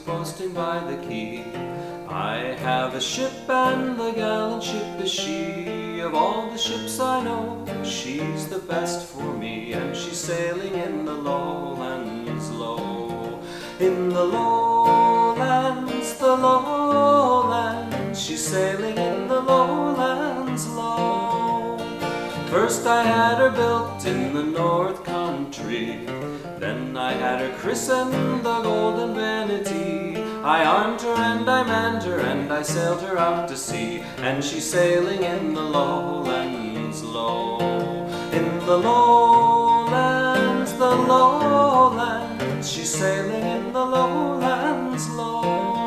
posting by the quay. I have a ship and the gallant ship is she. Of all the ships I know, she's the best for me. And she's sailing in the lowlands low. In the lowlands, the lowlands, she's sailing in the lowlands low. First I had her built in the North Country, then I had her christened the Golden Vanity. I armed her and I manned her and I sailed her out to sea, and she's sailing in the lowlands low. In the lowlands, the lowlands, she's sailing in the lowlands low.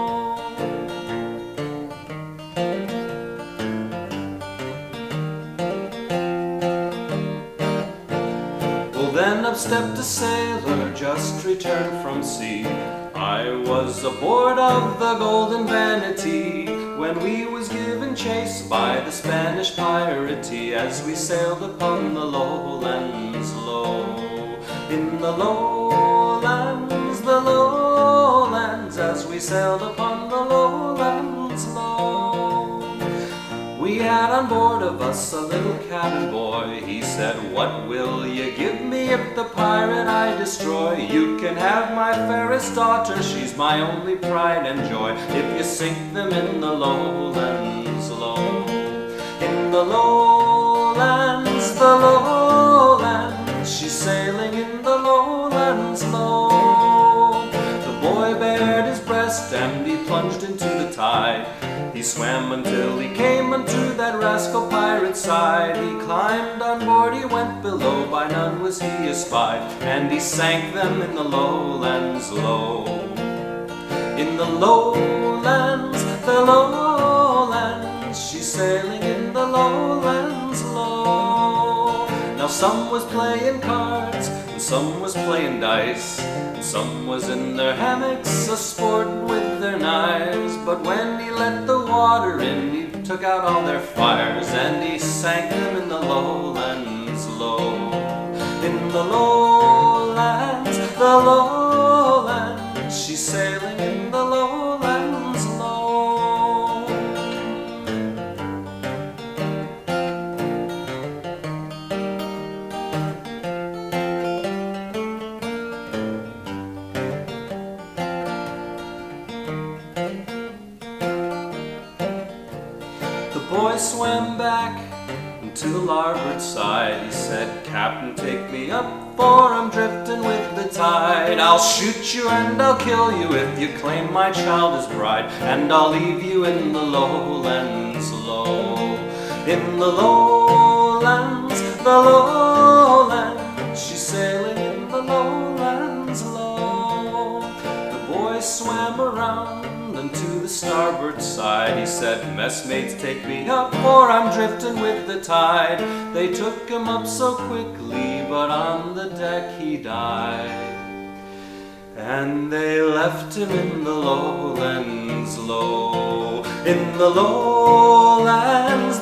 Well, then up stepped a sailor just returned from sea. I was aboard of the Golden Vanity when we was given chase by the Spanish piratey, as we sailed upon the lowlands low. In the lowlands, as we sailed upon the lowlands low. We had on board of us a little cabin boy. He said, "What will you give me if the pirate I destroy? You can have my fairest daughter, she's my only pride and joy, if you sink them in the lowlands low." In the lowlands, she's sailing in the lowlands low. The boy bared his breast and he plunged into the tide. He swam until he came unto that rascal pirate's side. He climbed on board, he went below, by none was he espied, and he sank them in the lowlands low. In the lowlands, she's sailing in the lowlands low. Now some was playing cards, and some was playing dice, and some was in their hammocks a-sportin' with their knives. But when he let the water in, he took out all their fires, and he sank them in the lowlands low. In the lowlands, she's sailing in the lowlands low. The boy swam back to the larboard side. He said, "Captain, take me up, for I'm drifting with the tide. I'll shoot you and I'll kill you if you claim my child as bride, and I'll leave you in the lowlands low." In the lowlands, she's sailing in the lowlands low. The boy swam around and to the starboard side. He said, "Messmates, take me up, for I'm drifting with the tide." They took him up so quickly, but on the deck he died. And they left him in the lowlands low. In the lowlands,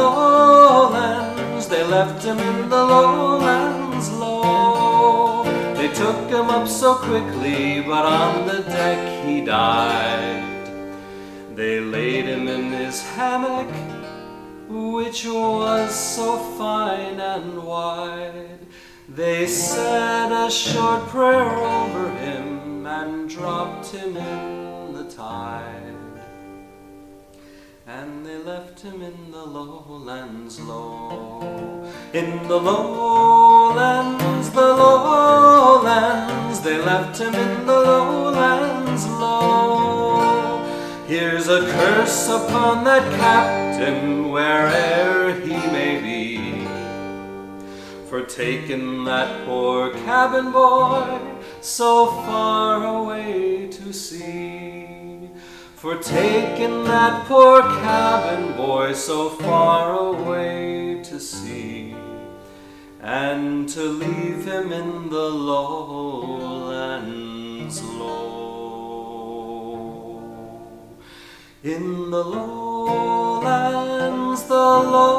they left him in the lowlands low. They took him up so quickly, but on the deck he died. They laid him in his hammock, which was so fine and wide. They said a short prayer over him and dropped him in the tide. And they left him in the lowlands low. In the lowlands, they left him in the lowlands low. Here's a curse upon that captain, where'er he may be, for taking that poor cabin boy so far away to sea. For taking that poor cabin boy so far away to sea, and to leave him in the lowlands low. In the lowlands,